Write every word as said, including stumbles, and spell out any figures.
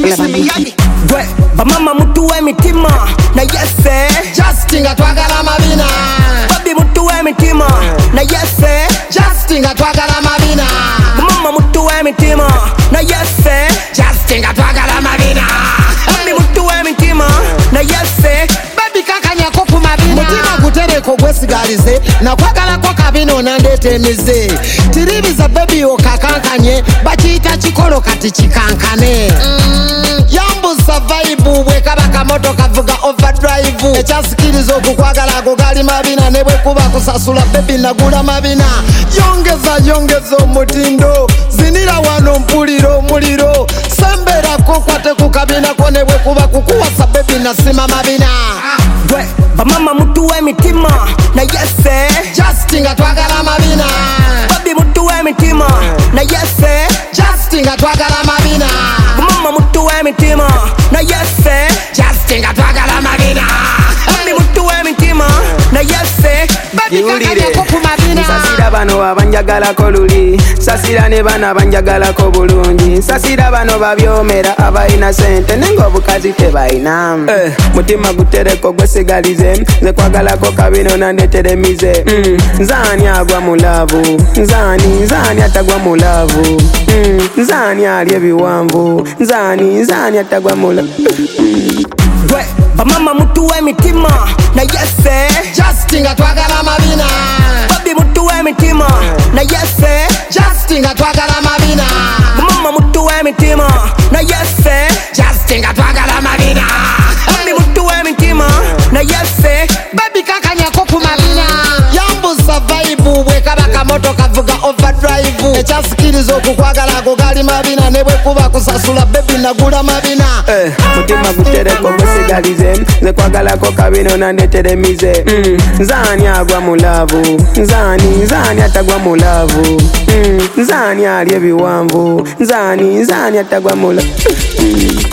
Dwe bamama mutu w'emitima na yese Justin nga twagala mabina babi mutu w'emitima na yese Justin nga twagala mabina bamama mutu w'emitima na yese Justin nga twagala mabina babi mutu w'emitima na yese babi kakanya ko ku mabina mutima gutereko gwesigalize nakwagala ko kabino nandete emize tiribiza babi okakankanye bakiyita kikolo kati kikankane mm, yambusa vibe bwe kabaka moto kavuga overdrive ekyasikiriza okukwagala ako gali mabina ne bwe kuba kusasula babi nagula mabina yongeza yongeza omutindo zinira wano mpuliro omuliro semberako kwate ku kabinako ne bwe kuba kukuwasa babi nasima mabina Dwe bamama mutu w'emitima na yese Justin nga twagala mabina babi mutu w'emitima na yese Justin nga twagala mabina bamama mutu w'emitima na yese Justin nga twagala mabina babi mutu w'emitima na yese babi kakanya ko ku mabina Nsasira bano abanjagalako luli Nsasira ne bana abanjagalako bulungi Nsasira bano babyomera abayina sente nenga obukazi tebayina eh, mutima gutereko gwesigalize nze kwagalako kabino nandeteremize mm, nzani agwa mu laavu nzani nzani atagwa mu laavu mm, nzani ali ebiwanvu nzani nzani atagwa mu laavu mm. Dwe bamama mutu w'emitima na yese Justin nga twagala mabina babi mutu w'emitima na yese Justin nga twagala mabina bamama mutu w'emitima na yese Justin nga twagala mabina babi mutu w'emitima na yese babi kakanya ko ku mabina yambusa vibe bwe kabaka moto kavuga overdrive ekyasikiriza okukwagala ako gali mabina ne bwe kuba kusasula babi nagula mabina eh, mutima gutereko gwesigalize nze kwagalako kabino nandeteremize mm, nzani agwa mu laavu nzani nzani atagwa mu laavu mm, nzani ali ebiwanvu nzani nzani atagwa mu laavu mm.